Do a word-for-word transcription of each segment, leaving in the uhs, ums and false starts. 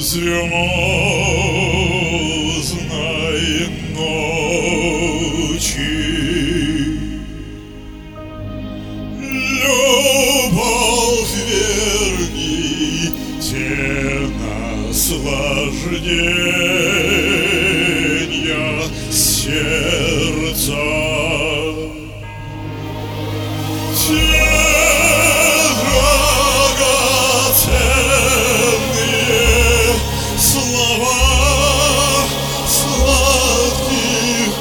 звездной ночи. Любовь, верни те наслаждения сердца. Те драгоценные слова сладких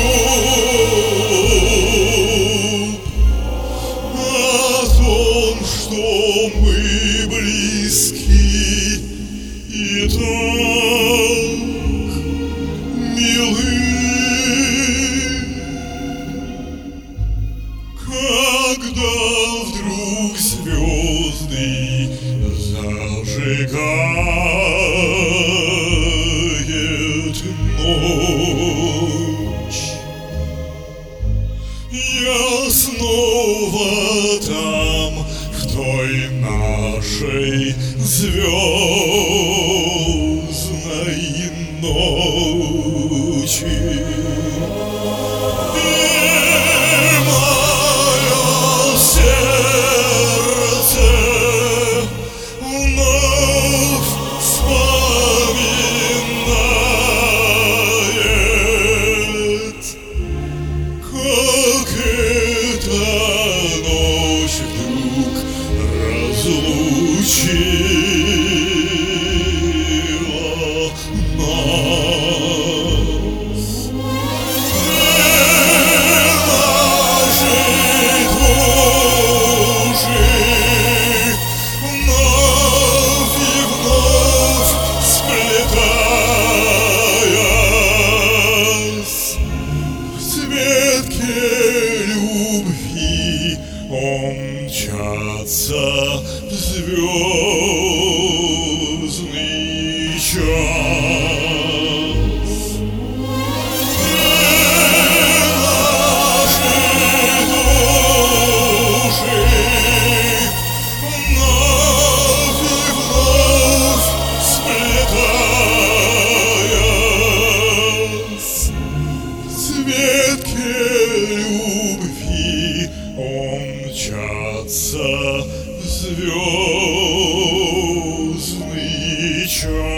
губ о том, что мы близки и так милы. Когда вдруг звезды зажигает ночь, я снова там, в той нашей звездной ночи. Как эта ночь вдруг разлучила нас. Наши души вновь и вновь сплетаясь, в цветке любви умчатся в звездный час. Наши души вновь и вновь сплетаясь, в цветке любви умчатся в звездный час.